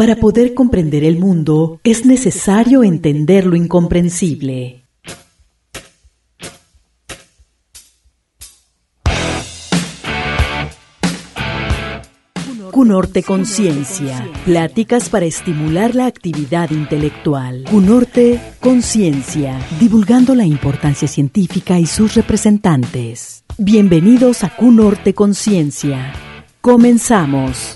Para poder comprender el mundo, es necesario entender lo incomprensible. CUNORTE Conciencia. Pláticas para estimular la actividad intelectual. CUNORTE Conciencia. Divulgando la importancia científica y sus representantes. Bienvenidos a CUNORTE Conciencia. Comenzamos.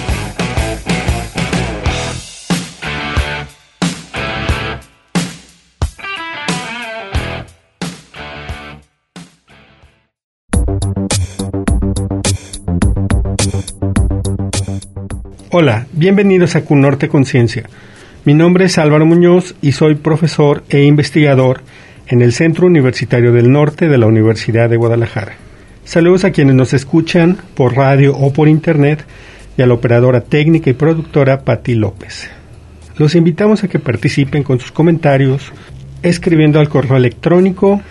Hola, bienvenidos a CUNORTE Conciencia. Mi nombre es Álvaro Muñoz y soy profesor e investigador en el Centro Universitario del Norte de la Universidad de Guadalajara. Saludos a quienes nos escuchan por radio o por internet y a la operadora técnica y productora Pati López. Los invitamos a que participen con sus comentarios escribiendo al correo electrónico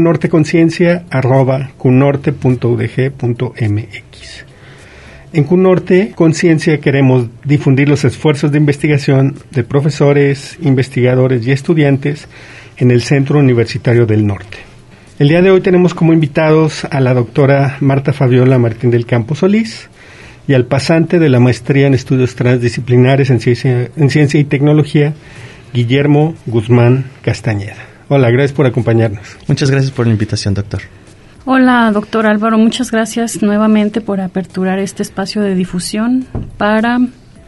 cunorteconciencia@cunorte.udg.mx. En CUNORTE Conciencia queremos difundir los esfuerzos de investigación de profesores, investigadores y estudiantes en el Centro Universitario del Norte. El día de hoy tenemos como invitados a la doctora Marta Fabiola Martín del Campo Solís y al pasante de la maestría en estudios transdisciplinares en ciencia y tecnología, Guillermo Guzmán Castañeda. Hola, gracias por acompañarnos. Muchas gracias por la invitación, doctor. Hola, doctor Álvaro, muchas gracias nuevamente por aperturar este espacio de difusión para,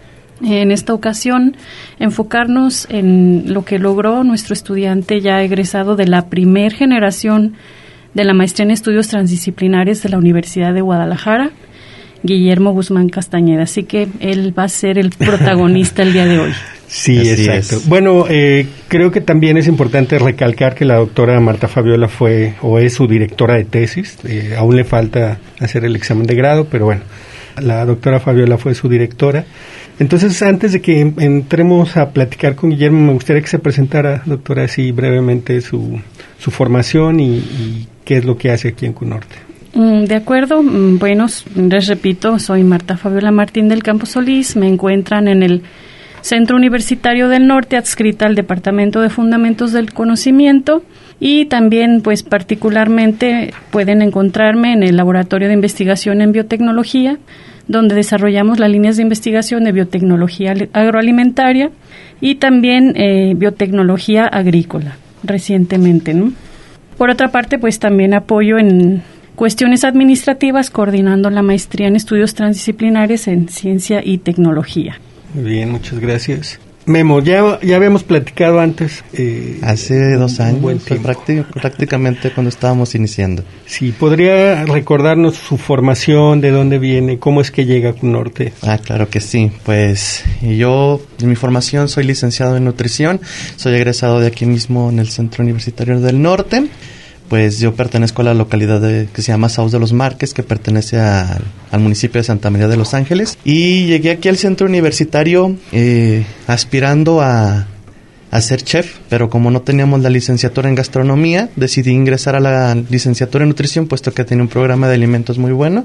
en esta ocasión, enfocarnos en lo que logró nuestro estudiante ya egresado de la primer generación de la maestría en estudios transdisciplinares de la Universidad de Guadalajara, Guillermo Guzmán Castañeda. Así que él va a ser el protagonista el día de hoy. Sí, así exacto. Es. Bueno, creo que también es importante recalcar que la doctora Marta Fabiola fue o es su directora de tesis. Aún le falta hacer el examen de grado, pero bueno, la doctora Fabiola fue su directora. Entonces, antes de que entremos a platicar con Guillermo, me gustaría que se presentara, doctora, así brevemente su formación y qué es lo que hace aquí en CUNORTE. De acuerdo. Bueno, les repito, soy Marta Fabiola Martín del Campo Solís. Me encuentran en el Centro Universitario del Norte, adscrita al Departamento de Fundamentos del Conocimiento, y también, pues, particularmente pueden encontrarme en el Laboratorio de Investigación en Biotecnología, donde desarrollamos las líneas de investigación de biotecnología agroalimentaria y también biotecnología agrícola, recientemente, ¿no? Por otra parte, pues, también apoyo en cuestiones administrativas, coordinando la maestría en estudios transdisciplinares en ciencia y tecnología. Muy bien, muchas gracias. Memo, ya habíamos platicado antes. Hace 2 años, prácticamente cuando estábamos iniciando. Sí, ¿podría recordarnos su formación, de dónde viene, cómo es que llega a CUNORTE? Claro que sí. Pues yo, en mi formación, soy licenciado en nutrición, soy egresado de aquí mismo en el Centro Universitario del Norte. Pues yo pertenezco a la localidad que se llama Saus de los Marques, que pertenece al municipio de Santa María de los Ángeles. Y llegué aquí al centro universitario aspirando a ser chef, pero como no teníamos la licenciatura en gastronomía, decidí ingresar a la licenciatura en nutrición, puesto que tenía un programa de alimentos muy bueno.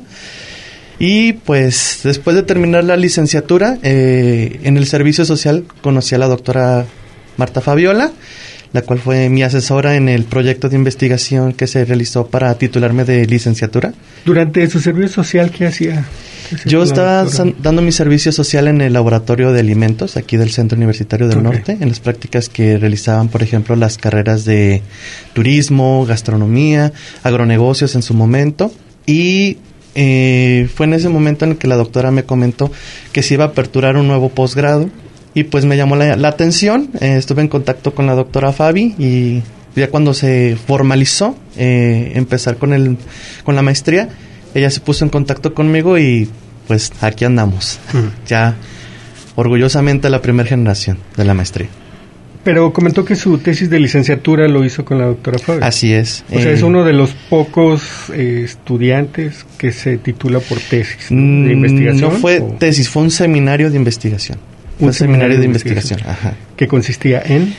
Y pues después de terminar la licenciatura, en el servicio social conocí a la doctora Marta Fabiola, la cual fue mi asesora en el proyecto de investigación que se realizó para titularme de licenciatura. Durante su servicio social, ¿qué hacía? Yo estaba dando mi servicio social en el laboratorio de alimentos aquí del Centro Universitario del Norte, en las prácticas que realizaban, por ejemplo, las carreras de turismo, gastronomía, agronegocios en su momento. Y fue en ese momento en el que la doctora me comentó que se iba a aperturar un nuevo posgrado. Y pues me llamó la atención, estuve en contacto con la doctora Fabi y ya cuando se formalizó empezar con la maestría, ella se puso en contacto conmigo y pues aquí andamos, ya orgullosamente la primera generación de la maestría. Pero comentó que su tesis de licenciatura lo hizo con la doctora Fabi. Así es. O sea, es uno de los pocos estudiantes que se titula por tesis, ¿no? ¿De investigación? No fue tesis, fue un seminario de investigación. Un seminario de investigación. Ajá. ¿Qué consistía en?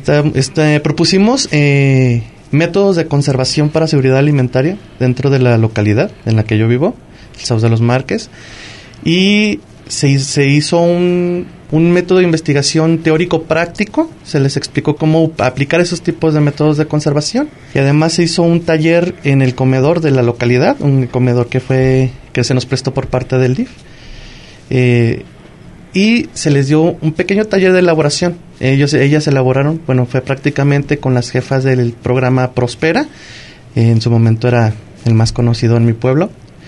Propusimos métodos de conservación para seguridad alimentaria dentro de la localidad en la que yo vivo, el Saus de los Marques, y se hizo un un método de investigación teórico práctico, se les explicó cómo aplicar esos tipos de métodos de conservación, y además se hizo un taller en el comedor de la localidad, un comedor que se nos prestó por parte del DIF, y se les dio un pequeño taller de elaboración. Ellas elaboraron, fue prácticamente con las jefas del programa Prospera, en su momento era el más conocido en mi pueblo,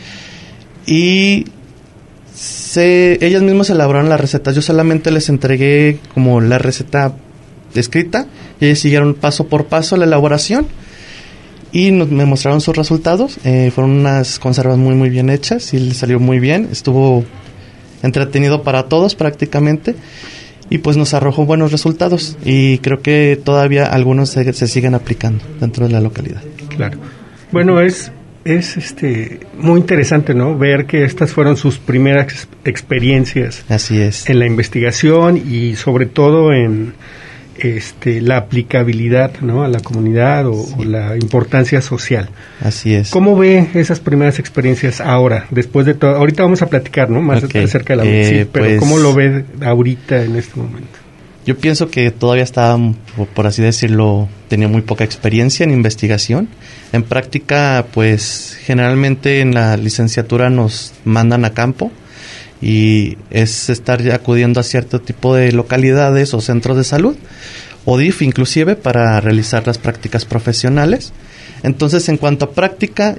y ellas mismas elaboraron las recetas. Yo solamente les entregué como la receta escrita y ellas siguieron paso por paso la elaboración y me mostraron sus resultados. Fueron unas conservas muy muy bien hechas y les salió muy bien. Estuvo entretenido para todos prácticamente y pues nos arrojó buenos resultados y creo que todavía algunos se siguen aplicando dentro de la localidad. Claro. Bueno, es muy interesante, ¿no? Ver que estas fueron sus primeras experiencias. Así es. En la investigación y sobre todo en la aplicabilidad, ¿no? A la comunidad o la importancia social. Así es. ¿Cómo ve esas primeras experiencias ahora, después de todo? Ahorita vamos a platicar, ¿no? Más acerca de la medicina, pero ¿cómo lo ve ahorita en este momento? Yo pienso que todavía estaba, por así decirlo, tenía muy poca experiencia en investigación. En práctica, pues generalmente en la licenciatura nos mandan a campo y es estar acudiendo a cierto tipo de localidades o centros de salud, o DIF inclusive, para realizar las prácticas profesionales. Entonces, en cuanto a práctica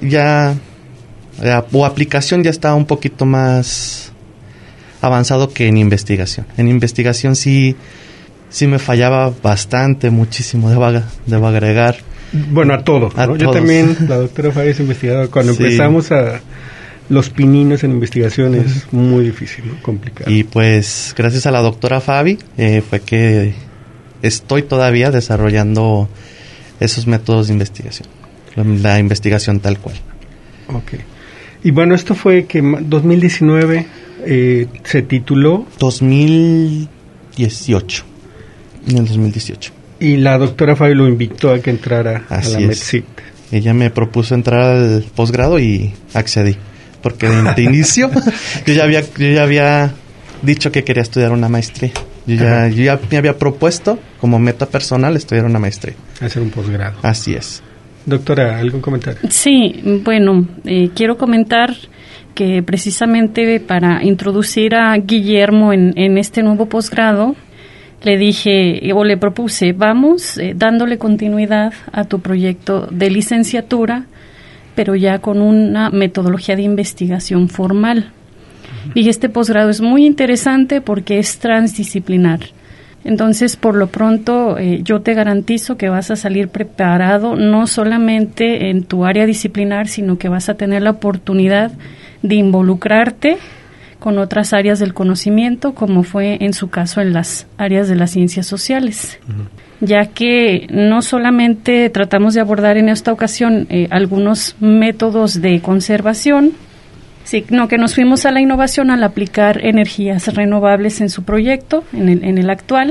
o aplicación, ya estaba un poquito más avanzado que en investigación. En investigación sí me fallaba bastante, muchísimo, debo agregar. Bueno, a todo, ¿no? Yo también, la doctora Fabi es investigadora. Cuando empezamos los pininos en investigación es muy difícil, ¿no? Complicado. Y pues, gracias a la doctora Fabi, fue que estoy todavía desarrollando esos métodos de investigación. La investigación tal cual. Ok. Y bueno, esto fue que 2019 se tituló... 2018. En el 2018. Y la doctora Fabi lo invitó a que entrara a la MEDCIT. Ella me propuso entrar al posgrado y accedí. Porque de inicio yo ya había dicho que quería estudiar una maestría. Yo ya me había propuesto como meta personal estudiar una maestría. Hacer un posgrado. Así es. Doctora, ¿algún comentario? Sí, bueno, quiero comentar que precisamente para introducir a Guillermo en este nuevo posgrado, le dije o le propuse, vamos dándole continuidad a tu proyecto de licenciatura, pero ya con una metodología de investigación formal. Dije, este posgrado es muy interesante porque es transdisciplinar. Entonces, por lo pronto, yo te garantizo que vas a salir preparado no solamente en tu área disciplinar, sino que vas a tener la oportunidad de involucrarte con otras áreas del conocimiento, como fue en su caso en las áreas de las ciencias sociales, ya que no solamente tratamos de abordar en esta ocasión algunos métodos de conservación, sino que nos fuimos a la innovación al aplicar energías renovables en su proyecto, en el actual.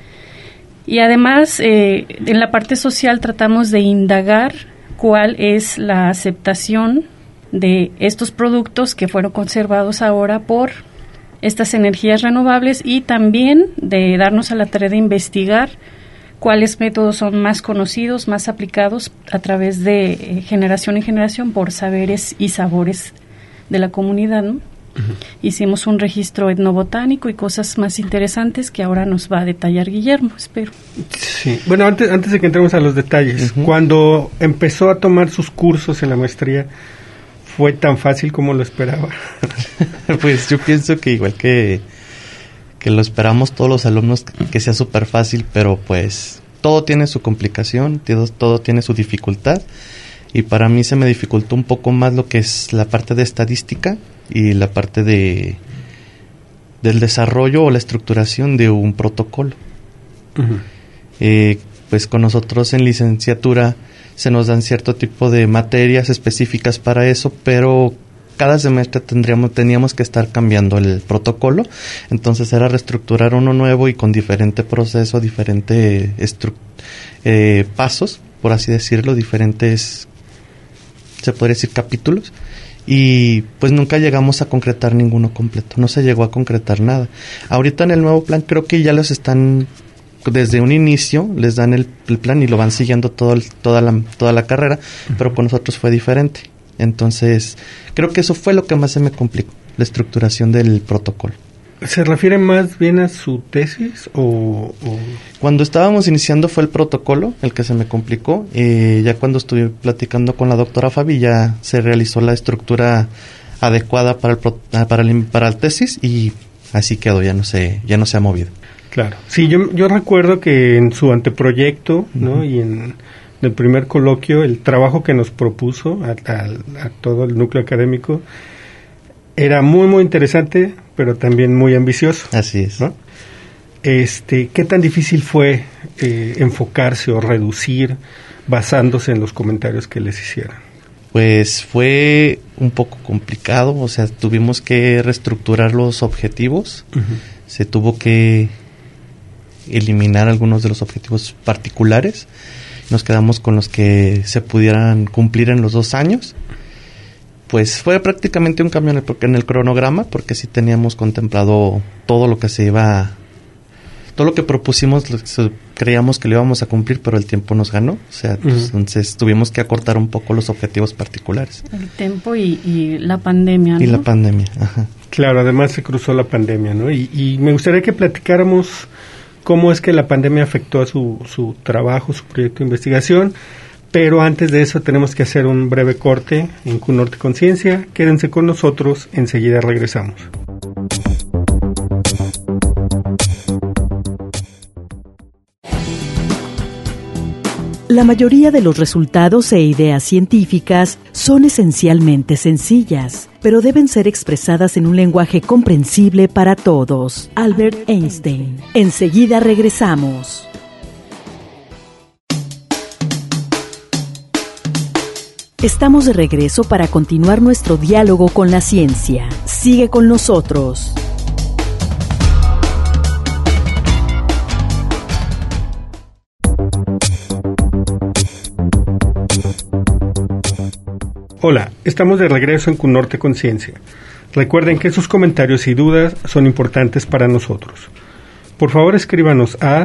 Y además, en la parte social tratamos de indagar cuál es la aceptación de estos productos que fueron conservados ahora por estas energías renovables, y también de darnos a la tarea de investigar cuáles métodos son más conocidos, más aplicados a través de generación en generación por saberes y sabores de la comunidad, ¿no? Hicimos un registro etnobotánico y cosas más interesantes que ahora nos va a detallar Guillermo, espero. Sí, bueno, antes de que entremos a los detalles, cuando empezó a tomar sus cursos en la maestría, ¿fue tan fácil como lo esperaba? Pues yo pienso que igual que lo esperamos todos los alumnos, que sea súper fácil, pero pues todo tiene su complicación, todo tiene su dificultad, y para mí se me dificultó un poco más lo que es la parte de estadística y la parte del desarrollo o la estructuración de un protocolo. Pues con nosotros en licenciatura se nos dan cierto tipo de materias específicas para eso, pero cada semestre teníamos que estar cambiando el protocolo. Entonces era reestructurar uno nuevo y con diferente proceso, diferentes pasos, por así decirlo, diferentes, se podría decir, capítulos, y pues nunca llegamos a concretar ninguno completo, no se llegó a concretar nada. Ahorita en el nuevo plan creo que ya los están, desde un inicio les dan el plan y lo van siguiendo toda la carrera, pero con nosotros fue diferente. Entonces creo que eso fue lo que más se me complicó, la estructuración del protocolo. ¿Se refiere más bien a su tesis o...? Cuando estábamos iniciando fue el protocolo el que se me complicó. Ya cuando estuve platicando con la doctora Fabi ya se realizó la estructura adecuada para el tesis y así quedó, ya no se ha movido. Claro. Sí, yo recuerdo que en su anteproyecto, ¿no? Y en el primer coloquio, el trabajo que nos propuso a todo el núcleo académico era muy, muy interesante, pero también muy ambicioso. Así es. ¿No? ¿Qué tan difícil fue enfocarse o reducir basándose en los comentarios que les hicieron? Pues fue un poco complicado, o sea, tuvimos que reestructurar los objetivos. Uh-huh. Se tuvo que eliminar algunos de los objetivos particulares. Nos quedamos con los que se pudieran cumplir en los 2 años. Pues fue prácticamente un cambio en el cronograma, porque sí teníamos contemplado todo lo que todo lo que propusimos, creíamos que lo íbamos a cumplir, pero el tiempo nos ganó. O sea, entonces tuvimos que acortar un poco los objetivos particulares. El tiempo y la pandemia, ¿no? Y la pandemia, ajá. Claro, además se cruzó la pandemia, ¿no? Y me gustaría que platicáramos cómo es que la pandemia afectó a su trabajo, su proyecto de investigación. Pero antes de eso tenemos que hacer un breve corte en QNorte Conciencia. Quédense con nosotros, enseguida regresamos. La mayoría de los resultados e ideas científicas son esencialmente sencillas, pero deben ser expresadas en un lenguaje comprensible para todos. Albert Einstein. Enseguida regresamos. Estamos de regreso para continuar nuestro diálogo con la ciencia. Sigue con nosotros. Hola, estamos de regreso en QNorte Conciencia. Recuerden que sus comentarios y dudas son importantes para nosotros. Por favor, escríbanos a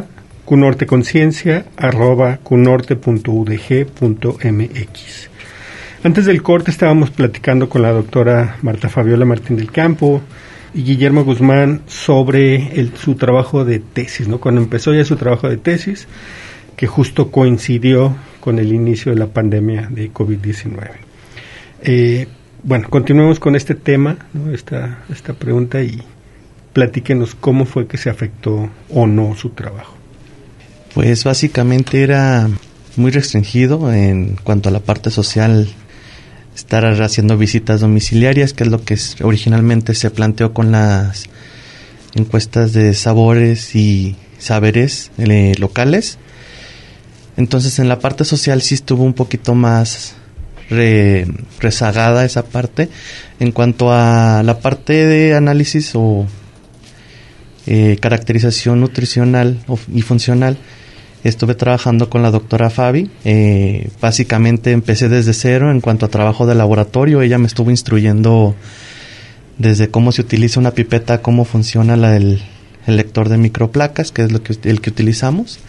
qnorteconciencia@qnorte.udg.mx. Antes del corte estábamos platicando con la doctora Marta Fabiola Martín del Campo y Guillermo Guzmán sobre su trabajo de tesis, ¿no? Cuando empezó ya su trabajo de tesis, que justo coincidió con el inicio de la pandemia de COVID-19. Bueno, continuemos con este tema, ¿no? Esta pregunta, y platíquenos cómo fue que se afectó o no su trabajo. Pues básicamente era muy restringido en cuanto a la parte social, estar haciendo visitas domiciliarias, que es lo que originalmente se planteó con las encuestas de sabores y saberes locales. Entonces en la parte social sí estuvo un poquito más rezagada esa parte. En cuanto a la parte de análisis o caracterización nutricional y funcional, estuve trabajando con la doctora Fabi. Básicamente empecé desde cero en cuanto a trabajo de laboratorio. Ella me estuvo instruyendo desde cómo se utiliza una pipeta, cómo funciona el lector de microplacas, que es el que utilizamos.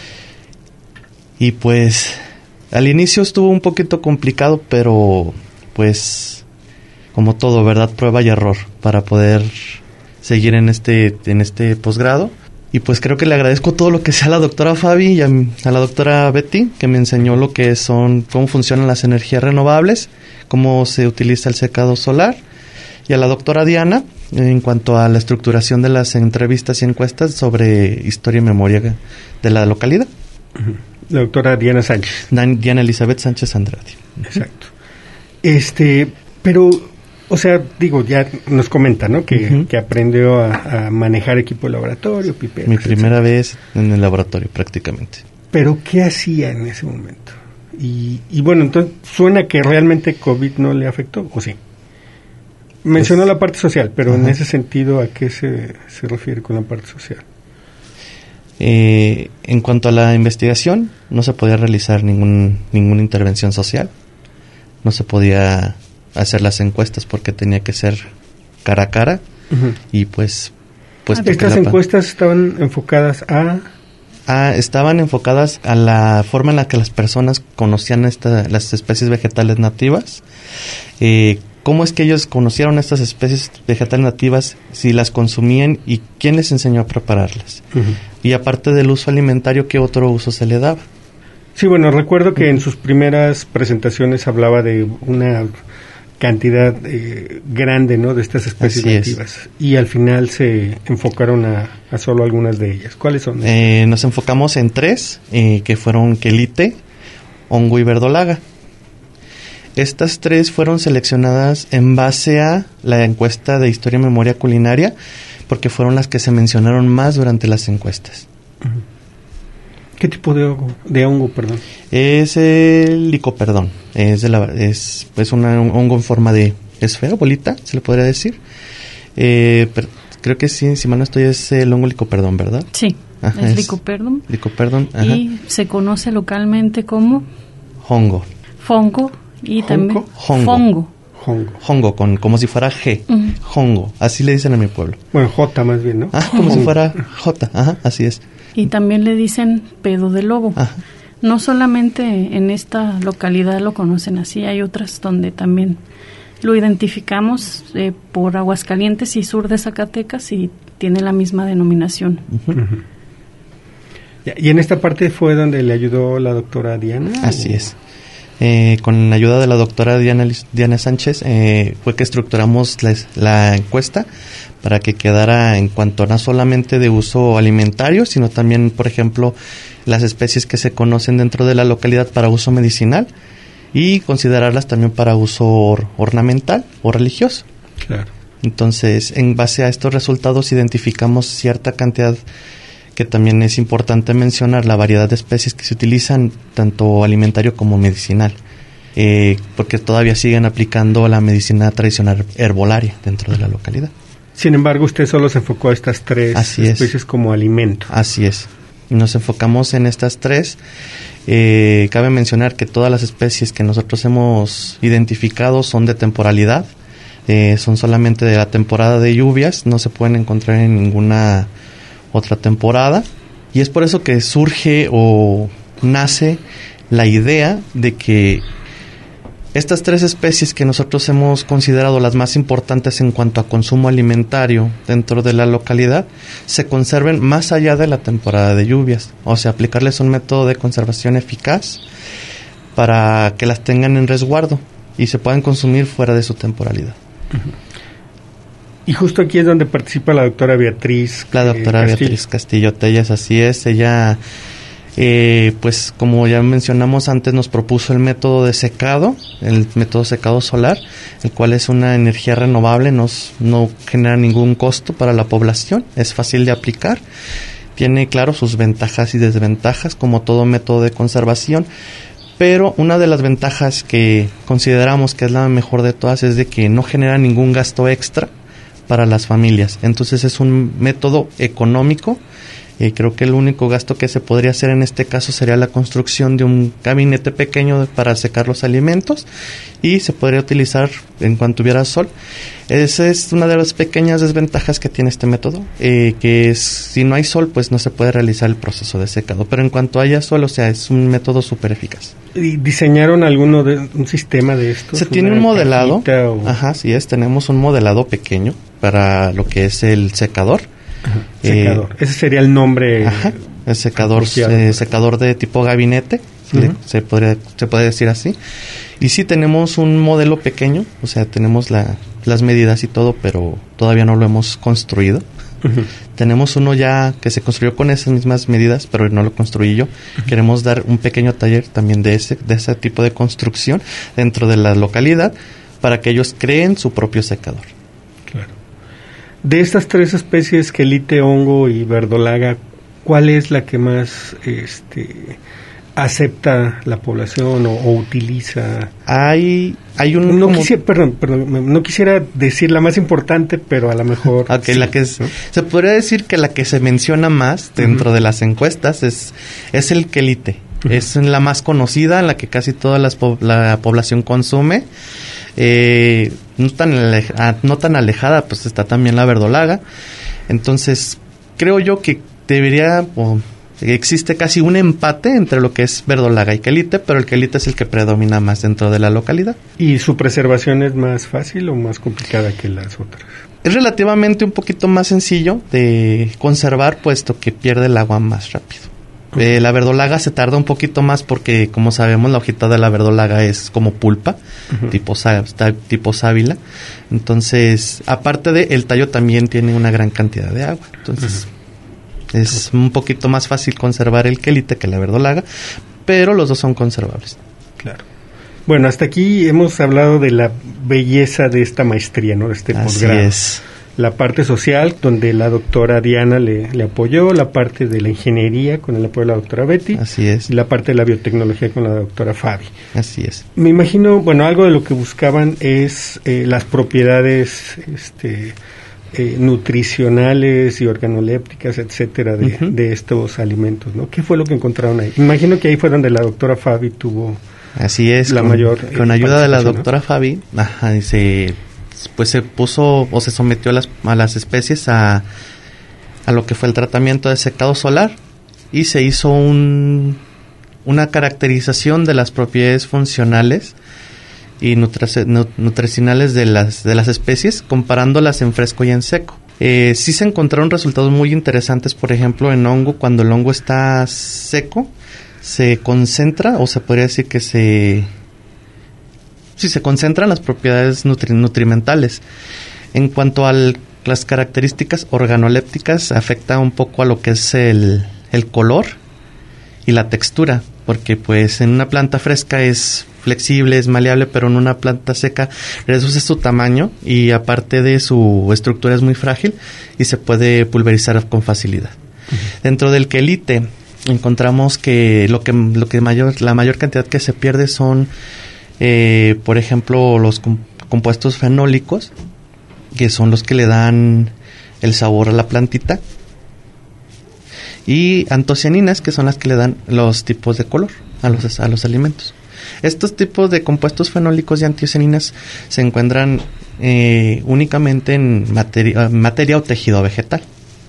Y pues al inicio estuvo un poquito complicado, pero pues como todo, ¿verdad? Prueba y error para poder seguir en este posgrado. Y pues creo que le agradezco todo lo que sea a la doctora Fabi y a la doctora Betty, que me enseñó lo que cómo funcionan las energías renovables, cómo se utiliza el secado solar, y a la doctora Diana en cuanto a la estructuración de las entrevistas y encuestas sobre historia y memoria de la localidad. La doctora Diana Sánchez. Diana Elizabeth Sánchez Andrade. Exacto. Pero, o sea, digo, ya nos comenta, ¿no? Que aprendió a manejar equipo de laboratorio, pipetas. Mi primera vez en el laboratorio, prácticamente. Pero, ¿qué hacía en ese momento? Y bueno, entonces, suena que realmente COVID no le afectó, ¿o sí? Mencionó la parte social, pero en ese sentido, ¿a qué se refiere con la parte social? En cuanto a la investigación, no se podía realizar ninguna intervención social. No se podía hacer las encuestas porque tenía que ser cara a cara. Y pues estas encuestas estaban enfocadas estaban enfocadas a la forma en la que las personas conocían las especies vegetales nativas, cómo es que ellos conocieron estas especies vegetales nativas, si las consumían y quién les enseñó a prepararlas. Y aparte del uso alimentario, ¿qué otro uso se le daba? Sí, bueno, recuerdo que en sus primeras presentaciones hablaba de una cantidad grande, ¿no?, de estas especies nativas. Y al final se enfocaron a solo algunas de ellas. ¿Cuáles son? Nos enfocamos en 3, que fueron quelite, hongo y verdolaga. Estas 3 fueron seleccionadas en base a la encuesta de Historia y Memoria Culinaria, porque fueron las que se mencionaron más durante las encuestas. ¿Qué tipo de hongo, perdón? Es el licoperdón. Es un hongo en forma de esfera, bolita, se le podría decir. Pero creo que sí, si mal no estoy, es el hongo licoperdón, ¿verdad? Sí, es licoperdón. Licoperdón, ajá. Y se conoce localmente como hongo. Fongo y también hongo. Hongo, como si fuera G. Hongo, así le dicen en mi pueblo. Bueno, J más bien, ¿no? Como si fuera J, así es. Y también le dicen pedo de lobo. No solamente en esta localidad lo conocen así, hay otras donde también lo identificamos por Aguascalientes y sur de Zacatecas y tiene la misma denominación. Y en esta parte fue donde le ayudó la doctora Diana. Así es. Con la ayuda de la doctora Diana Sánchez fue que estructuramos la encuesta para que quedara en cuanto no solamente de uso alimentario, sino también, por ejemplo, las especies que se conocen dentro de la localidad para uso medicinal y considerarlas también para uso ornamental o religioso. Claro. Entonces, en base a estos resultados identificamos cierta cantidad, que también es importante mencionar, la variedad de especies que se utilizan tanto alimentario como medicinal, porque todavía siguen aplicando la medicina tradicional herbolaria dentro de la localidad. Sin embargo, usted solo se enfocó a estas 3 especies como alimento. Así es. Y nos enfocamos en estas 3. Cabe mencionar que todas las especies que nosotros hemos identificado son de temporalidad. Son solamente de la temporada de lluvias. No se pueden encontrar en ninguna otra temporada. Y es por eso que surge o nace la idea de que estas 3 especies que nosotros hemos considerado las más importantes en cuanto a consumo alimentario dentro de la localidad se conserven más allá de la temporada de lluvias, o sea, aplicarles un método de conservación eficaz para que las tengan en resguardo y se puedan consumir fuera de su temporalidad. Y justo aquí es donde participa la doctora Beatriz. La doctora Beatriz Castillo Tellas, así es. Ella, pues como ya mencionamos antes, nos propuso el método de secado, el método secado solar, el cual es una energía renovable, no genera ningún costo para la población, es fácil de aplicar, tiene, claro, sus ventajas y desventajas, como todo método de conservación. Pero una de las ventajas que consideramos que es la mejor de todas es de que no genera ningún gasto extra para las familias. Entonces es un método económico. Creo que el único gasto que se podría hacer en este caso sería la construcción de un gabinete pequeño para secar los alimentos y se podría utilizar en cuanto hubiera sol. Esa es una de las pequeñas desventajas que tiene este método, que es, si no hay sol, pues no se puede realizar el proceso de secado, pero en cuanto haya sol, o sea, es un método súper eficaz. ¿Y diseñaron un sistema de esto? Se tiene un modelado, así es, tenemos un modelado pequeño para lo que es el secador. Secador, ese sería el nombre. El secador, secador de tipo gabinete, se puede decir así. Y sí tenemos un modelo pequeño, o sea, tenemos las medidas y todo, pero todavía no lo hemos construido. Tenemos uno ya que se construyó con esas mismas medidas, pero no lo construí yo. Queremos dar un pequeño taller también de ese tipo de construcción dentro de la localidad para que ellos creen su propio secador. Claro. De estas 3 especies, quelite, hongo y verdolaga, ¿cuál es la que más acepta la población o utiliza? Hay un... No quisiera decir la más importante, pero a lo mejor... Okay, sí, ¿no? Se podría decir que la que se menciona más dentro de las encuestas es el quelite. Es la más conocida, en la que casi toda la población consume. No tan alejada, pues está también la verdolaga. Entonces, creo yo que existe casi un empate entre lo que es verdolaga y quelite, pero el quelite es el que predomina más dentro de la localidad. ¿Y su preservación es más fácil o más complicada que las otras? Es relativamente un poquito más sencillo de conservar, puesto que pierde el agua más rápido. La verdolaga se tarda un poquito más porque, como sabemos, la hojita de la verdolaga es como pulpa, tipo sábila. Entonces, aparte de, el tallo también tiene una gran cantidad de agua. Entonces, es un poquito más fácil conservar el quelite que la verdolaga, pero los dos son conservables. Claro. Bueno, hasta aquí hemos hablado de la belleza de esta maestría, ¿no? De este posgrado. Así es. La parte social, donde la doctora Diana le apoyó, la parte de la ingeniería con el apoyo de la doctora Betty. Así es. Y la parte de la biotecnología con la doctora Fabi. Así es. Me imagino, bueno, algo de lo que buscaban es las propiedades nutricionales y organolépticas, etcétera, de estos alimentos, ¿no? ¿Qué fue lo que encontraron ahí? Me imagino que ahí fue donde la doctora Fabi tuvo... Así es, con ayuda de la doctora Fabi, se puso o se sometió a las especies a lo que fue el tratamiento de secado solar y se hizo una caracterización de las propiedades funcionales y nutricionales de las especies, comparándolas en fresco y en seco. Sí se encontraron resultados muy interesantes, por ejemplo, en hongo. Cuando el hongo está seco, se concentra, o se podría decir que se concentran las propiedades nutrimentales. En cuanto a las características organolépticas, afecta un poco a lo que es el color y la textura, porque pues en una planta fresca es flexible, es maleable, pero en una planta seca reduce su tamaño y aparte de su estructura es muy frágil y se puede pulverizar con facilidad. Dentro del quelite encontramos que la mayor cantidad que se pierde son por ejemplo los compuestos fenólicos, que son los que le dan el sabor a la plantita, y antocianinas, que son las que le dan los tipos de color a los alimentos. Estos tipos de compuestos fenólicos y antocianinas se encuentran únicamente en materia o tejido vegetal.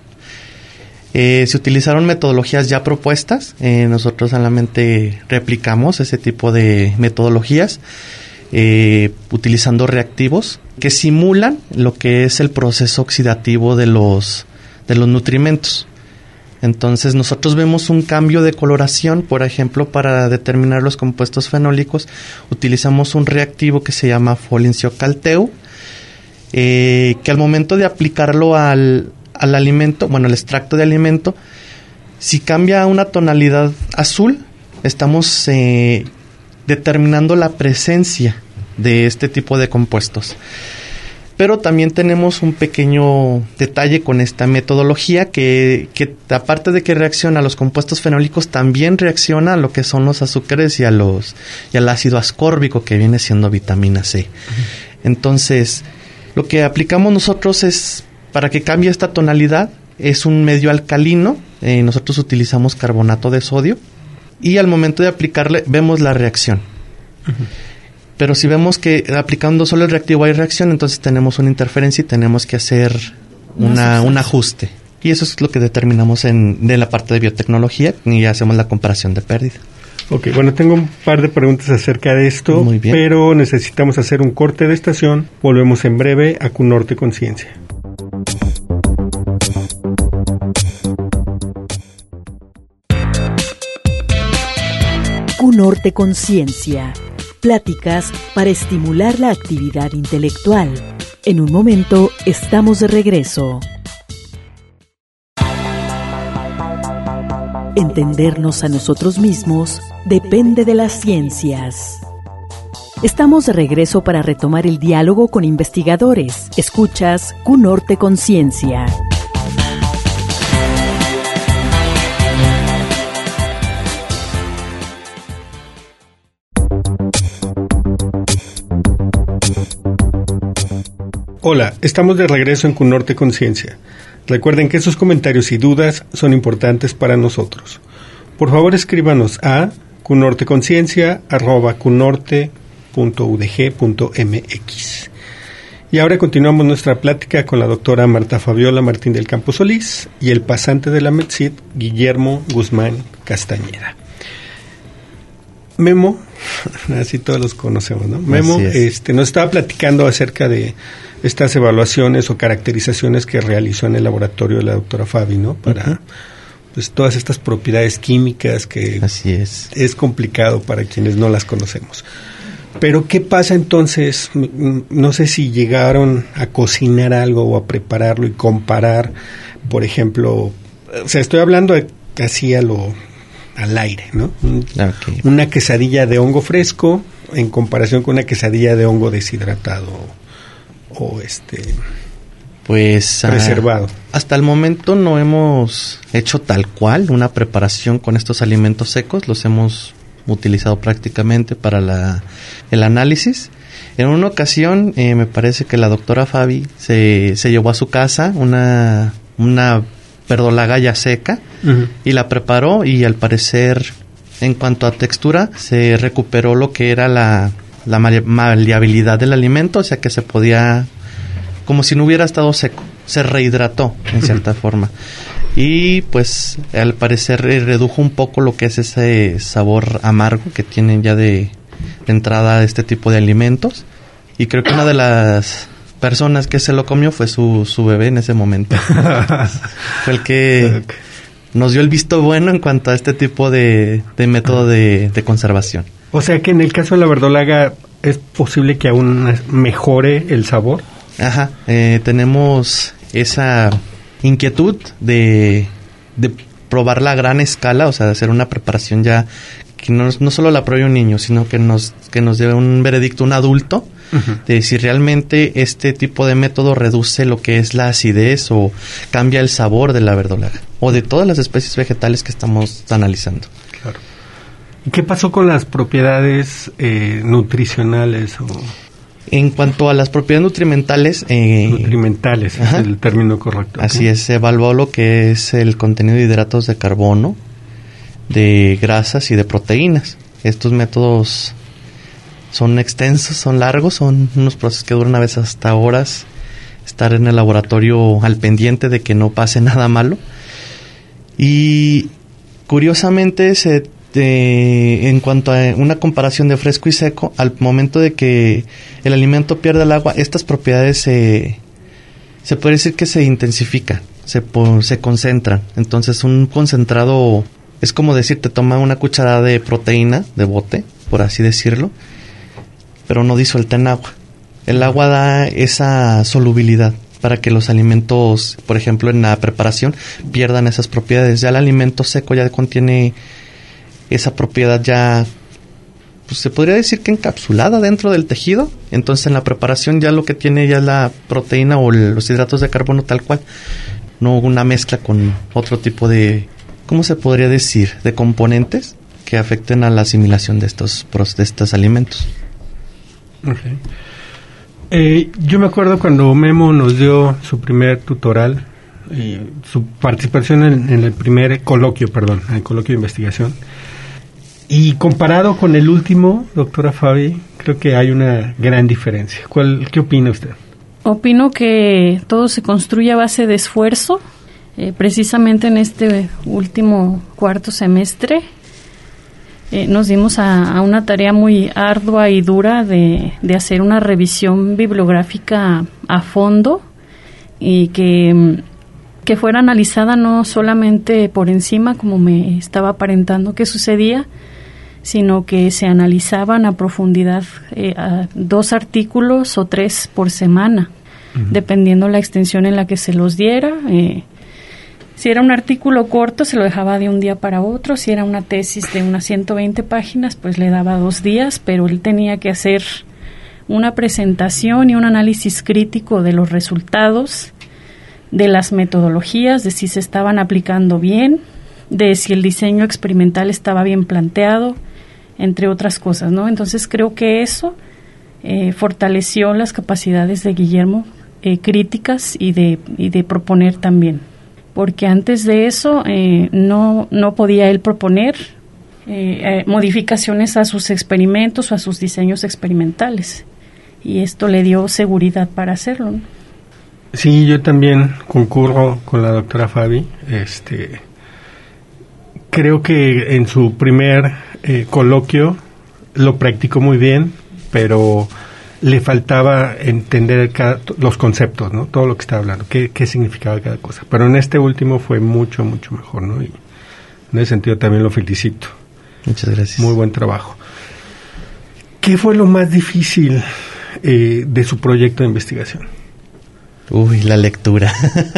Se utilizaron metodologías ya propuestas. Nosotros solamente replicamos ese tipo de metodologías utilizando reactivos que simulan lo que es el proceso oxidativo de los nutrimentos. Entonces nosotros vemos un cambio de coloración. Por ejemplo, para determinar los compuestos fenólicos utilizamos un reactivo que se llama Folinciocalteu, que al momento de aplicarlo al alimento, el extracto de alimento, si cambia a una tonalidad azul, estamos determinando la presencia de este tipo de compuestos. Pero también tenemos un pequeño detalle con esta metodología que aparte de que reacciona a los compuestos fenólicos, también reacciona a lo que son los azúcares y al ácido ascórbico, que viene siendo vitamina C. Entonces, lo que aplicamos nosotros es, para que cambie esta tonalidad, es un medio alcalino. Nosotros utilizamos carbonato de sodio y al momento de aplicarle vemos la reacción. Pero si vemos que aplicando solo el reactivo hay reacción, entonces tenemos una interferencia y tenemos que hacer un ajuste. Y eso es lo que determinamos de la parte de biotecnología y hacemos la comparación de pérdida. Ok, bueno, tengo un par de preguntas acerca de esto, muy bien, pero necesitamos hacer un corte de estación. Volvemos en breve a QNorte Conciencia. QNorte Conciencia. Pláticas para estimular la actividad intelectual. En un momento estamos de regreso. Entendernos a nosotros mismos depende de las ciencias. Estamos de regreso para retomar el diálogo con investigadores. Escuchas QNorte Conciencia. Hola, estamos de regreso en QNorte Conciencia. Recuerden que sus comentarios y dudas son importantes para nosotros. por favor escríbanos a cunorteconciencia@cunorte.udg.mx. Y ahora continuamos nuestra plática con la doctora Marta Fabiola Martín del Campo Solís y el pasante de la MEDCID, Guillermo Guzmán Castañeda. Memo, así todos los conocemos, ¿no? Memo nos estaba platicando acerca de estas evaluaciones o caracterizaciones que realizó en el laboratorio de la doctora Fabi, ¿no? Para pues todas estas propiedades químicas que así es complicado para quienes no las conocemos. Pero ¿qué pasa entonces? No sé si llegaron a cocinar algo o a prepararlo y comparar, por ejemplo, o sea, estoy hablando así al aire, ¿no? Okay. Una quesadilla de hongo fresco en comparación con una quesadilla de hongo deshidratado o pues preservado. Hasta el momento no hemos hecho tal cual una preparación con estos alimentos secos, los hemos utilizado prácticamente para el análisis. En una ocasión me parece que la doctora Fabi se llevó a su casa una verdolaga ya seca y la preparó, y al parecer en cuanto a textura se recuperó lo que era la maleabilidad del alimento, o sea que se podía, como si no hubiera estado seco, se rehidrató en cierta forma. Y pues al parecer redujo un poco lo que es ese sabor amargo que tienen ya de entrada este tipo de alimentos. Y creo que una de las personas que se lo comió fue su bebé en ese momento. Fue el que nos dio el visto bueno en cuanto a este tipo de método de conservación. O sea que en el caso de la verdolaga es posible que aún mejore el sabor. Ajá, tenemos esa inquietud de probarla a gran escala, o sea, de hacer una preparación ya que no solo la pruebe un niño, sino que nos dé un veredicto un adulto, de si realmente este tipo de método reduce lo que es la acidez o cambia el sabor de la verdolaga o de todas las especies vegetales que estamos analizando. Claro. ¿Y qué pasó con las propiedades nutricionales o...? En cuanto a las propiedades nutrimentales... nutrimentales es el término correcto. Así es, se evaluó lo que es el contenido de hidratos de carbono, de grasas y de proteínas. Estos métodos son extensos, son largos, son unos procesos que duran a veces hasta horas. Estar en el laboratorio al pendiente de que no pase nada malo. Y curiosamente en cuanto a una comparación de fresco y seco, al momento de que el alimento pierde el agua, estas propiedades se puede decir que se intensifican, se concentran. Entonces un concentrado es como decir, te toma una cucharada de proteína de bote, por así decirlo, pero no disuelta en agua. El agua da esa solubilidad para que los alimentos, por ejemplo en la preparación, pierdan esas propiedades. Ya el alimento seco ya contiene esa propiedad ya, pues se podría decir que encapsulada dentro del tejido. Entonces en la preparación ya lo que tiene ya es la proteína o los hidratos de carbono tal cual, no una mezcla con otro tipo de, ¿cómo se podría decir?, de componentes que afecten a la asimilación de estos alimentos. Okay. Yo me acuerdo cuando Memo nos dio su primer tutoral, su participación en el primer coloquio, en el coloquio de investigación. Y comparado con el último, doctora Fabi, creo que hay una gran diferencia. ¿Qué opina usted? Opino que todo se construye a base de esfuerzo. Precisamente en este último cuarto semestre nos dimos a una tarea muy ardua y dura de hacer una revisión bibliográfica a fondo y que fuera analizada no solamente por encima, como me estaba aparentando que sucedía, sino que se analizaban a profundidad 2 artículos o 3 por semana, dependiendo la extensión en la que se los diera. Si era un artículo corto, se lo dejaba de un día para otro. Si era una tesis de unas 120 páginas, pues le daba 2 días, pero él tenía que hacer una presentación y un análisis crítico de los resultados, de las metodologías, de si se estaban aplicando bien, de si el diseño experimental estaba bien planteado, entre otras cosas, ¿no? Entonces creo que eso fortaleció las capacidades de Guillermo críticas y de proponer también. porque antes de eso no podía él proponer modificaciones a sus experimentos o a sus diseños experimentales, y esto le dio seguridad para hacerlo, ¿no? Sí, yo también concurro con la doctora Fabi. Creo que en su primer coloquio lo practicó muy bien, pero le faltaba entender los conceptos, ¿no? Todo lo que estaba hablando, qué significaba cada cosa. Pero en este último fue mucho, mucho mejor, ¿no? Y en ese sentido también lo felicito. Muchas gracias. Muy buen trabajo. ¿Qué fue lo más difícil de su proyecto de investigación? Uy, la lectura.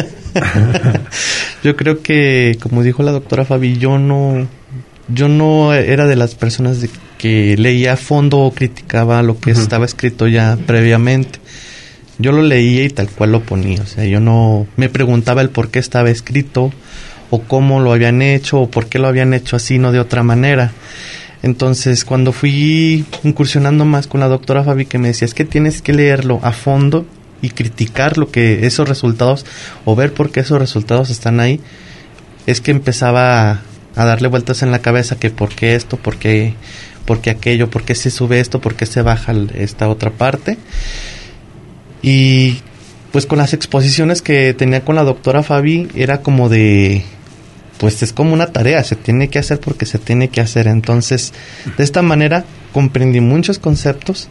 Yo creo que, como dijo la doctora Fabi, yo no era de las personas que leía a fondo o criticaba lo que estaba escrito ya previamente. Yo lo leía y tal cual lo ponía. O sea, yo no me preguntaba el por qué estaba escrito, o cómo lo habían hecho, o por qué lo habían hecho así, no de otra manera. Entonces, cuando fui incursionando más con la doctora Fabi, que me decía, es que tienes que leerlo a fondo y criticar lo que esos resultados, o ver por qué esos resultados están ahí, es que empezaba a darle vueltas en la cabeza, que por qué esto, por qué aquello, por qué se sube esto, por qué se baja esta otra parte. Y pues con las exposiciones que tenía con la doctora Fabi, era como de, pues es como una tarea, se tiene que hacer porque se tiene que hacer. Entonces, de esta manera comprendí muchos conceptos.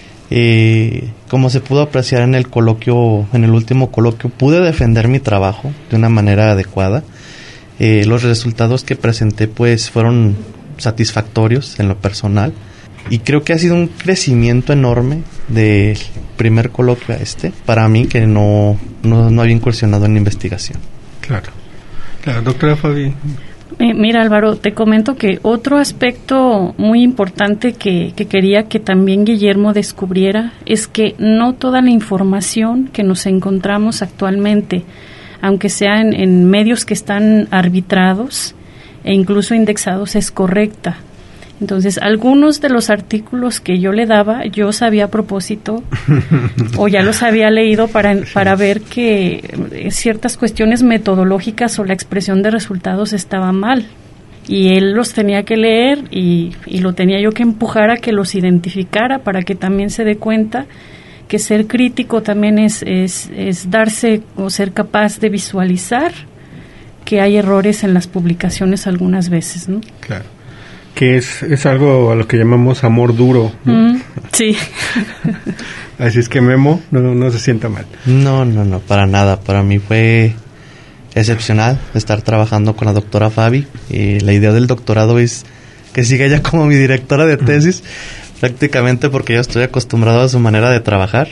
Como se pudo apreciar en el último coloquio, pude defender mi trabajo de una manera adecuada. Los resultados que presenté pues fueron satisfactorios en lo personal, y creo que ha sido un crecimiento enorme del primer coloquio a para mí, que no había incursionado en investigación. Claro, doctora Fabi. Mira, Álvaro, te comento que otro aspecto muy importante que quería que también Guillermo descubriera es que no toda la información que nos encontramos actualmente, aunque sea en medios que están arbitrados e incluso indexados, es correcta. Entonces, algunos de los artículos que yo le daba, yo sabía a propósito o ya los había leído para ver que ciertas cuestiones metodológicas o la expresión de resultados estaba mal. Y él los tenía que leer y lo tenía yo que empujar a que los identificara, para que también se dé cuenta que ser crítico también es darse o ser capaz de visualizar que hay errores en las publicaciones algunas veces, ¿no? Claro. Que es algo a lo que llamamos amor duro, ¿no? Sí. Así es que Memo no se sienta mal. No, para nada. Para mí fue excepcional estar trabajando con la doctora Fabi. La idea del doctorado es que siga ella como mi directora de tesis, prácticamente porque yo estoy acostumbrado a su manera de trabajar.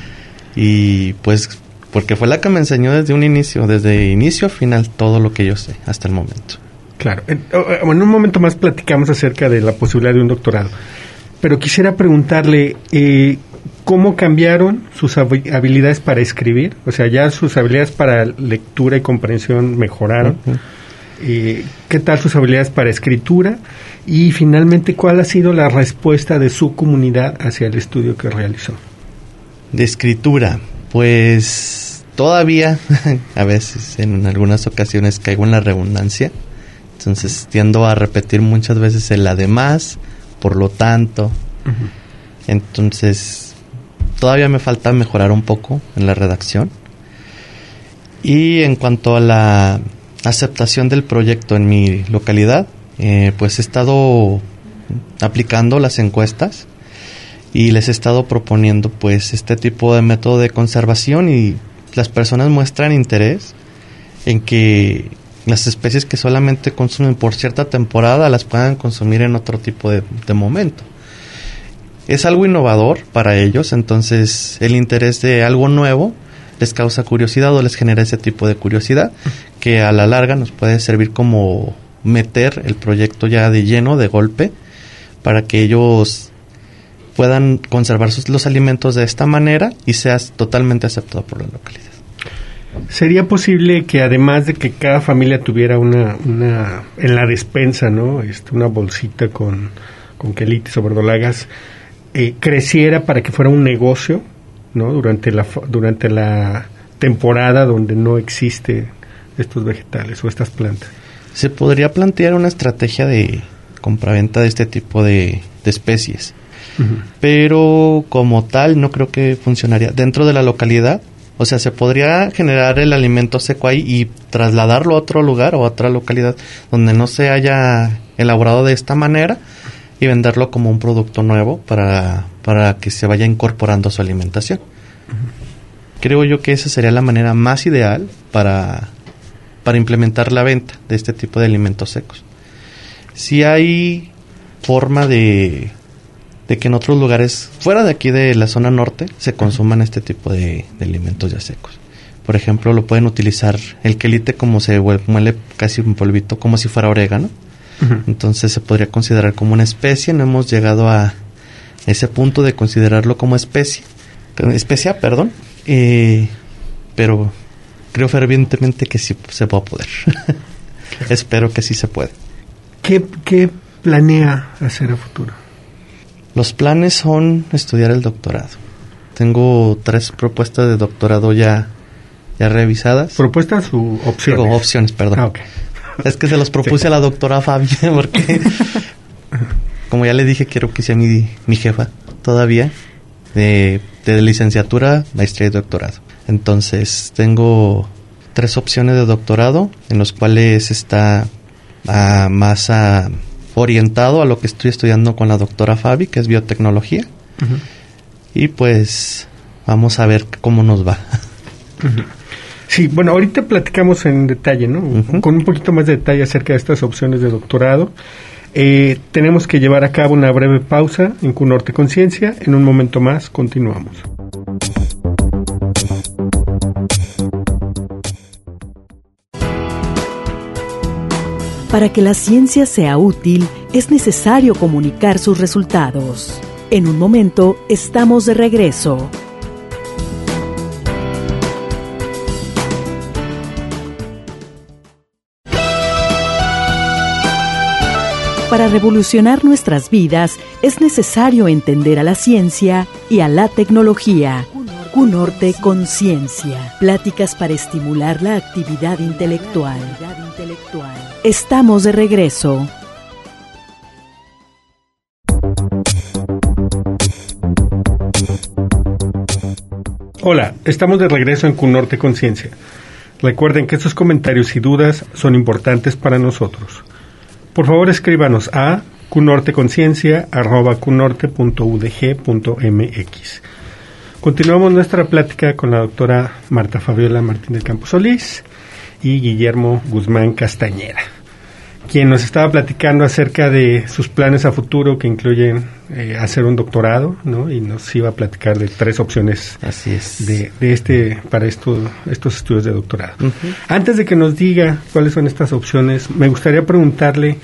Y pues porque fue la que me enseñó desde inicio a final, todo lo que yo sé hasta el momento. Claro. En un momento más platicamos acerca de la posibilidad de un doctorado, pero quisiera preguntarle ¿cómo cambiaron sus habilidades para escribir? O sea, ya sus habilidades para lectura y comprensión mejoraron. ¿Qué tal sus habilidades para escritura? Y finalmente, ¿cuál ha sido la respuesta de su comunidad hacia el estudio que realizó? De escritura, pues todavía a veces, en algunas ocasiones, caigo en la redundancia. Entonces tiendo a repetir muchas veces el además, por lo tanto. Entonces todavía me falta mejorar un poco en la redacción. Y en cuanto a la aceptación del proyecto en mi localidad, pues he estado aplicando las encuestas y les he estado proponiendo pues este tipo de método de conservación, y las personas muestran interés en que las especies que solamente consumen por cierta temporada las puedan consumir en otro tipo de momento. Es algo innovador para ellos, entonces el interés de algo nuevo les causa curiosidad o les genera ese tipo de curiosidad que a la larga nos puede servir como meter el proyecto ya de lleno, de golpe, para que ellos puedan conservar los alimentos de esta manera y sea totalmente aceptado por la localidad. ¿Sería posible que además de que cada familia tuviera una en la despensa, ¿no? Una bolsita con quelites o verdolagas, creciera para que fuera un negocio, ¿no? Durante la temporada donde no existe estos vegetales o estas plantas? Se podría plantear una estrategia de compraventa de este tipo de especies, pero como tal no creo que funcionaría dentro de la localidad. O sea, se podría generar el alimento seco ahí y trasladarlo a otro lugar o a otra localidad donde no se haya elaborado de esta manera y venderlo como un producto nuevo para que se vaya incorporando a su alimentación. Creo yo que esa sería la manera más ideal para implementar la venta de este tipo de alimentos secos. Si hay forma de que en otros lugares, fuera de aquí de la zona norte, se consuman este tipo de alimentos ya secos. Por ejemplo, lo pueden utilizar el quelite como se muele casi un polvito, como si fuera orégano. Entonces se podría considerar como una especie. No hemos llegado a ese punto de considerarlo como especia, pero creo fervientemente que sí se va a poder. Espero que sí se pueda. ¿Qué planea hacer a futuro? Los planes son estudiar el doctorado. Tengo 3 propuestas de doctorado ya revisadas. ¿Propuestas u opciones? Digo, opciones, perdón. Okay. Es que se los propuse a la doctora Fabi, porque como ya le dije, quiero que sea mi jefa todavía, de licenciatura, maestría y doctorado. Entonces, tengo 3 opciones de doctorado, en los cuales está más orientado a lo que estoy estudiando con la doctora Fabi, que es biotecnología. Y pues vamos a ver cómo nos va. Sí, bueno, ahorita platicamos en detalle, ¿no? Con un poquito más de detalle acerca de estas opciones de doctorado. Tenemos que llevar a cabo una breve pausa en QNorte Conciencia. En un momento más continuamos. Para que la ciencia sea útil, es necesario comunicar sus resultados. En un momento, estamos de regreso. Para revolucionar nuestras vidas, es necesario entender a la ciencia y a la tecnología. QNorte Conciencia. Pláticas para estimular la actividad intelectual. Estamos de regreso. Hola, estamos de regreso en QNorte Conciencia. Recuerden que estos comentarios y dudas son importantes para nosotros. Por favor, escríbanos a qnorteconciencia@qnorte.udg.mx. Continuamos nuestra plática con la doctora Marta Fabiola Martín del Campo Solís y Guillermo Guzmán Castañeda, quien nos estaba platicando acerca de sus planes a futuro, que incluyen hacer un doctorado, ¿no? Y nos iba a platicar de 3 opciones. Así es. Para estos estudios de doctorado. Antes de que nos diga cuáles son estas opciones, me gustaría preguntarle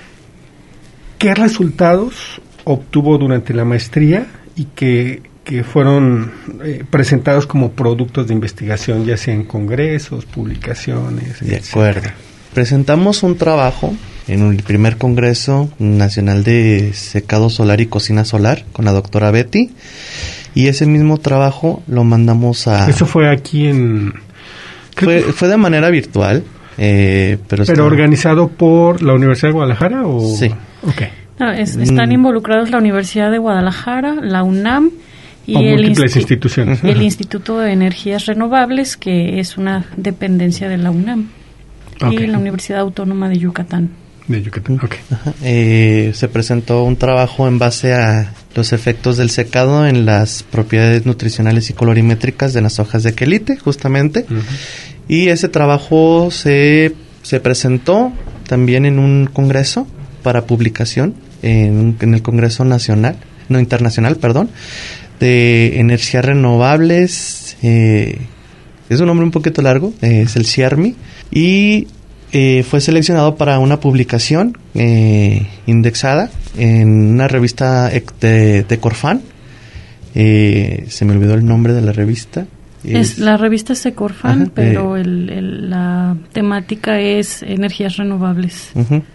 qué resultados obtuvo durante la maestría y que fueron presentados como productos de investigación, ya sea en congresos, publicaciones, De acuerdo. Presentamos un trabajo en el primer Congreso Nacional de Secado Solar y Cocina Solar con la doctora Betty, y ese mismo trabajo lo mandamos a... Eso fue aquí en... Fue de manera virtual, pero organizado por la Universidad de Guadalajara, ¿o...? Sí. Okay. No, están involucrados la Universidad de Guadalajara, la UNAM y múltiples instituciones. el Instituto de Energías Renovables, que es una dependencia de la UNAM. Okay. Y la Universidad Autónoma de Yucatán. Okay. Se presentó un trabajo en base a los efectos del secado en las propiedades nutricionales y colorimétricas de las hojas de quelite, justamente. Y ese trabajo se presentó también en un congreso para publicación, en el Congreso Internacional, de Energías Renovables. Es un nombre un poquito largo, es el CIERMI, y fue seleccionado para una publicación indexada en una revista de Corfán. Se me olvidó el nombre de la revista. La revista es de Corfán, pero la temática es energías renovables.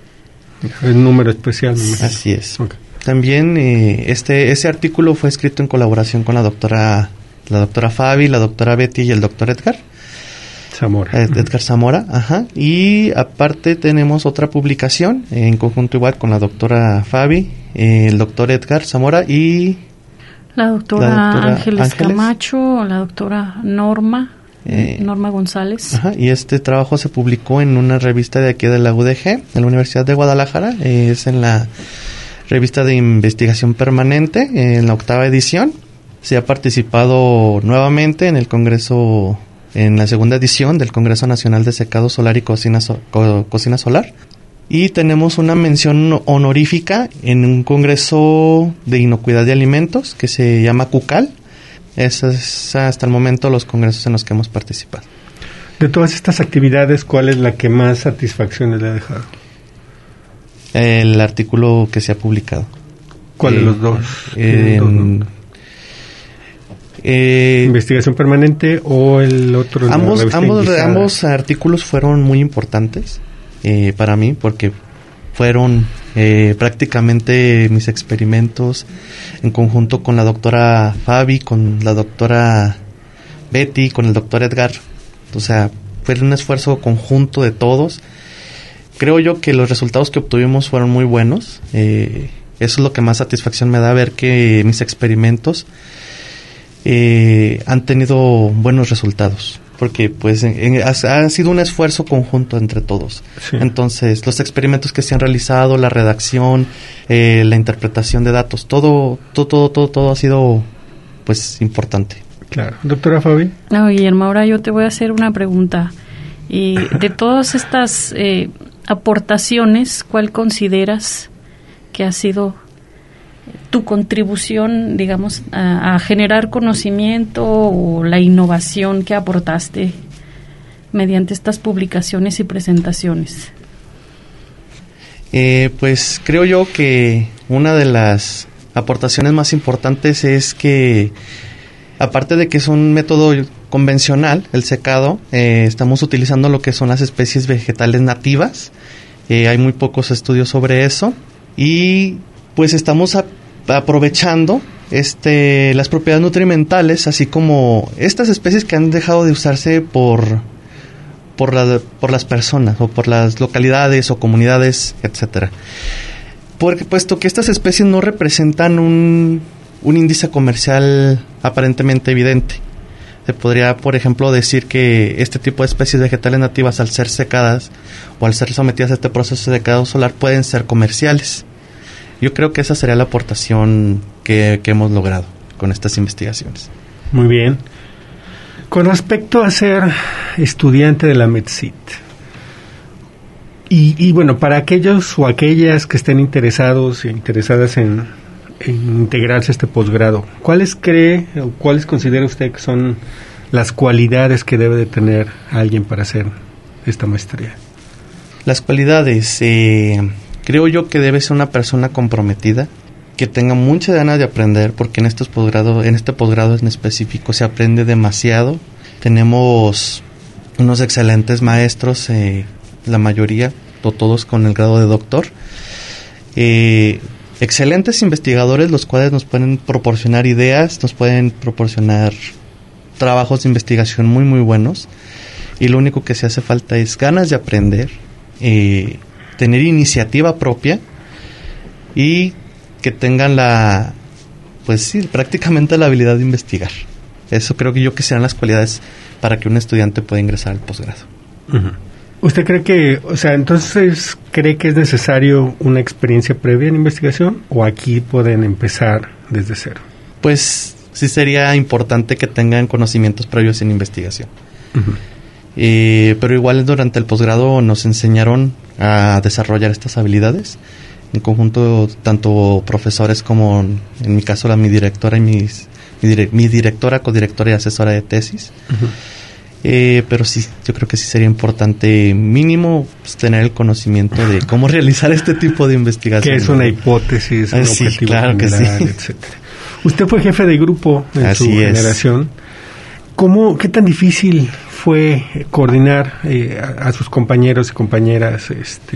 El número especial. Así es. Okay. También ese artículo fue escrito en colaboración con la doctora Fabi, la doctora Betty y el doctor Edgar. Zamora. Edgar Zamora, ajá. Y aparte tenemos otra publicación en conjunto igual con la doctora Fabi, el doctor Edgar Zamora y la doctora Ángeles Camacho, la doctora Norma González. Ajá, y este trabajo se publicó en una revista de aquí de la UDG, de la Universidad de Guadalajara, es en la revista de investigación permanente, en la 8ª edición. Se ha participado nuevamente en el Congreso, en la 2ª edición del Congreso Nacional de Secado Solar y Cocina Solar. Y tenemos una mención honorífica en un Congreso de Inocuidad de Alimentos que se llama CUCAL. Esos es hasta el momento los congresos en los que hemos participado. De todas estas actividades, ¿cuál es la que más satisfacciones le ha dejado? El artículo que se ha publicado. ¿Cuál de los dos? ¿Investigación permanente o el otro? Ambos artículos fueron muy importantes para mí porque fueron prácticamente mis experimentos en conjunto con la doctora Fabi, con la doctora Betty, con el doctor Edgar. O sea, fue un esfuerzo conjunto de todos. Creo yo que los resultados que obtuvimos fueron muy buenos. Eso es lo que más satisfacción me da, ver que mis experimentos han tenido buenos resultados. Porque pues ha sido un esfuerzo conjunto entre todos. Sí. Entonces, los experimentos que se han realizado, la redacción, la interpretación de datos, todo ha sido pues importante. Claro. Doctora Fabi. No, Guillermo, ahora yo te voy a hacer una pregunta. Y de todas estas aportaciones, ¿cuál consideras que ha sido tu contribución, digamos, a generar conocimiento o la innovación que aportaste mediante estas publicaciones y presentaciones? Pues creo yo que una de las aportaciones más importantes es que, aparte de que es un método convencional, el secado, estamos utilizando lo que son las especies vegetales nativas. Hay muy pocos estudios sobre eso y pues estamos aprovechando las propiedades nutrimentales, así como estas especies que han dejado de usarse por las personas o por las localidades o comunidades, etcétera. Porque puesto que estas especies no representan un índice comercial aparentemente evidente. Se podría, por ejemplo, decir que este tipo de especies vegetales nativas, al ser secadas o al ser sometidas a este proceso de secado solar, pueden ser comerciales. Yo creo que esa sería la aportación que hemos logrado con estas investigaciones. Muy bien. Con respecto a ser estudiante de la MEDCIT, y bueno, para aquellos o aquellas que estén interesados e interesadas en integrarse a este posgrado, ¿cuáles cree o cuáles considera usted que son las cualidades que debe de tener alguien para hacer esta maestría? Las cualidades, creo yo que debe ser una persona comprometida, que tenga mucha ganas de aprender, porque en este posgrado en específico se aprende demasiado. Tenemos unos excelentes maestros, la mayoría, o todos con el grado de doctor. Excelentes investigadores, los cuales nos pueden proporcionar ideas, nos pueden proporcionar trabajos de investigación muy muy buenos, y lo único que se hace falta es ganas de aprender, tener iniciativa propia y que tengan prácticamente la habilidad de investigar. Eso creo que serán las cualidades para que un estudiante pueda ingresar al posgrado. Uh-huh. ¿Usted cree que, entonces cree que es necesario una experiencia previa en investigación o aquí pueden empezar desde cero? Pues sí sería importante que tengan conocimientos previos en investigación. Uh-huh. Pero igual durante el posgrado nos enseñaron a desarrollar estas habilidades en conjunto, tanto profesores como en mi caso mi directora y mi directora, codirectora y asesora de tesis. Uh-huh. Pero sí, yo creo que sí sería importante mínimo tener el conocimiento de cómo realizar este tipo de investigación. Que es una hipótesis, un objetivo claro general, etcétera. Usted fue jefe de grupo en su generación. ¿Qué tan difícil fue coordinar a sus compañeros y compañeras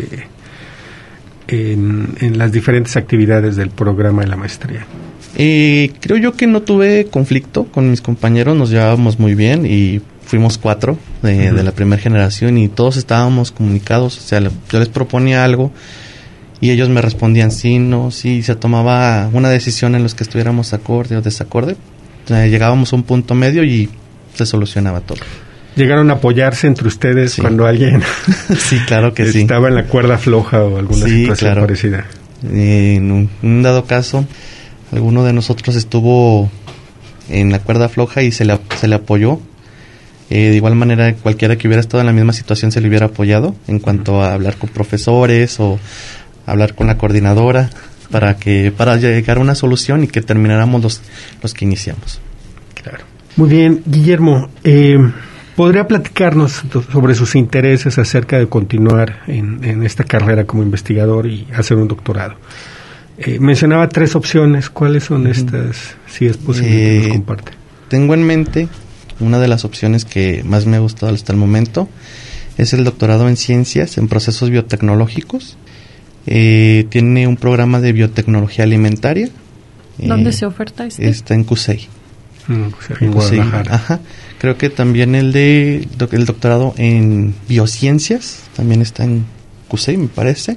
en las diferentes actividades del programa de la maestría? Creo yo que no tuve conflicto con mis compañeros, nos llevábamos muy bien y fuimos 4 de la primera generación y todos estábamos comunicados. O sea, yo les proponía algo y ellos me respondían sí, no, sí. Se tomaba una decisión en los que estuviéramos acorde o desacorde. O sea, llegábamos a un punto medio y se solucionaba todo. ¿Llegaron a apoyarse entre ustedes cuando alguien sí, claro que estaba en la cuerda floja o alguna situación parecida? En un dado caso, alguno de nosotros estuvo en la cuerda floja y se le apoyó. De igual manera, cualquiera que hubiera estado en la misma situación se le hubiera apoyado en cuanto a hablar con profesores o hablar con la coordinadora para llegar a una solución y que termináramos los que iniciamos. Claro. Muy bien, Guillermo, ¿podría platicarnos sobre sus intereses acerca de continuar en esta carrera como investigador y hacer un doctorado? Mencionaba 3 opciones. ¿Cuáles son estas, si es posible que nos comparte? Tengo en mente una de las opciones que más me ha gustado hasta el momento. Es el doctorado en ciencias en procesos biotecnológicos. Tiene un programa de biotecnología alimentaria. ¿Dónde se oferta este? Está en CUSEI. En Guadalajara. Ajá. Creo que también el doctorado en biociencias también está en CUSEI, me parece.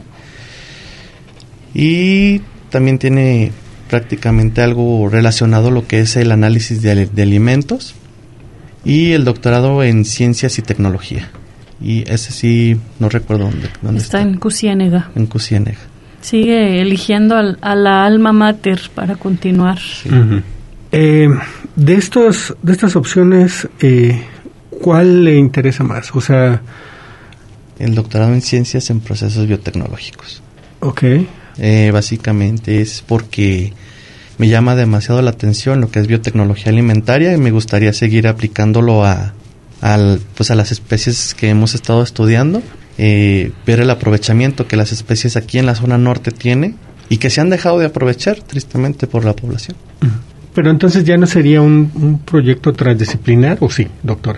Y también tiene prácticamente algo relacionado a lo que es el análisis de alimentos. Y el doctorado en ciencias y tecnología. Y ese sí, no recuerdo dónde está. Está en Cusiénega. En Cusiénega. Sigue eligiendo a la alma mater para continuar. Sí. Uh-huh. De estas opciones, ¿cuál le interesa más? O sea, el doctorado en ciencias en procesos biotecnológicos. Okay. Básicamente es porque me llama demasiado la atención lo que es biotecnología alimentaria y me gustaría seguir aplicándolo a las especies que hemos estado estudiando, ver el aprovechamiento que las especies aquí en la zona norte tienen y que se han dejado de aprovechar tristemente por la población. Pero entonces ya no sería un proyecto transdisciplinar, ¿o sí, doctora?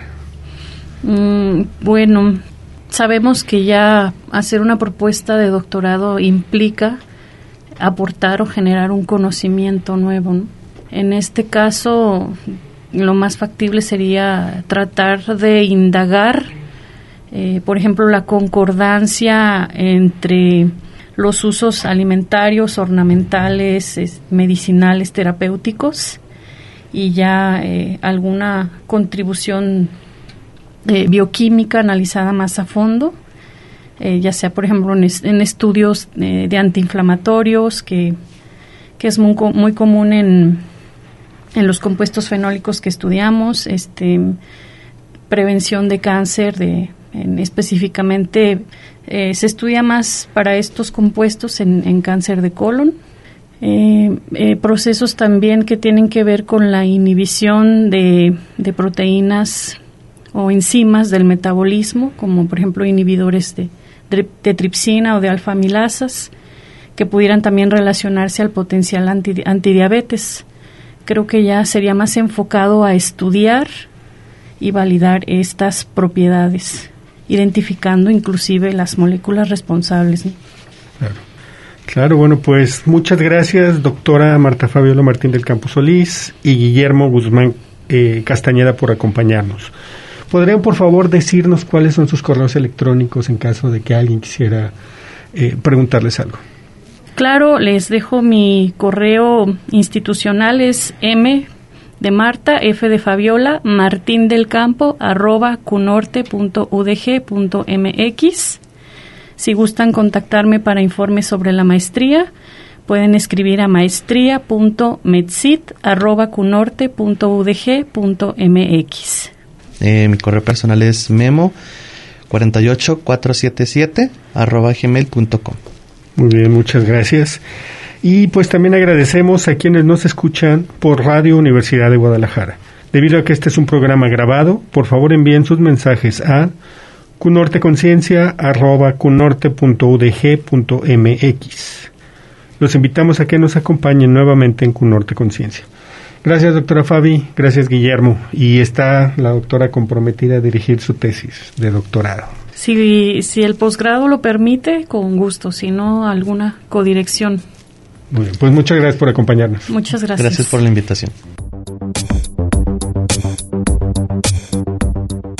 Bueno, sabemos que ya hacer una propuesta de doctorado implica aportar o generar un conocimiento nuevo, ¿no? En este caso, lo más factible sería tratar de indagar, por ejemplo, la concordancia entre los usos alimentarios, ornamentales, medicinales, terapéuticos y ya alguna contribución bioquímica analizada más a fondo, ya sea, por ejemplo, en estudios de antiinflamatorios, que es muy común en los compuestos fenólicos que estudiamos, prevención de cáncer, específicamente se estudia más para estos compuestos en cáncer de colon. Procesos también que tienen que ver con la inhibición de proteínas o enzimas del metabolismo, como por ejemplo inhibidores de tripsina o de alfa-amilasas, que pudieran también relacionarse al potencial antidiabetes. Creo que ya sería más enfocado a estudiar y validar estas propiedades, identificando inclusive las moléculas responsables, ¿no? Claro, bueno, pues muchas gracias, doctora Marta Fabiola Martín del Campo Solís y Guillermo Guzmán Castañeda, por acompañarnos. ¿Podrían, por favor, decirnos cuáles son sus correos electrónicos en caso de que alguien quisiera preguntarles algo? Claro, les dejo mi correo institucional, es M de Marta, F de Fabiola, Martín del Campo, @cunorte.udg.mx. Si gustan contactarme para informes sobre la maestría, pueden escribir a maestría.medcit@cunorte.udg.mx. Mi correo personal es memo48477 @gmail.com. Muy bien, muchas gracias. Y pues también agradecemos a quienes nos escuchan por Radio Universidad de Guadalajara. Debido a que este es un programa grabado, por favor envíen sus mensajes a cunorteconciencia@cunorte.udg.mx. Los invitamos a que nos acompañen nuevamente en Cunorte Conciencia. Gracias, doctora Fabi. Gracias, Guillermo. Y está la doctora comprometida a dirigir su tesis de doctorado. Si el posgrado lo permite, con gusto. Si no, alguna codirección. Muy bien, pues muchas gracias por acompañarnos. Muchas gracias. Gracias por la invitación.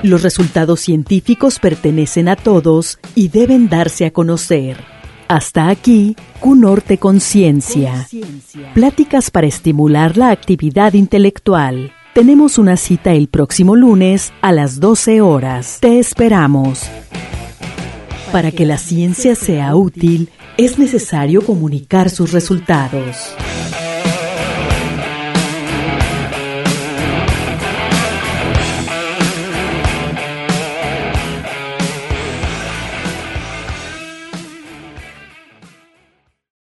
Los resultados científicos pertenecen a todos y deben darse a conocer. Hasta aquí, QNorte Conciencia. Pláticas para estimular la actividad intelectual. Tenemos una cita el próximo lunes a las 12 horas. Te esperamos. Para que la ciencia sea útil, es necesario comunicar sus resultados.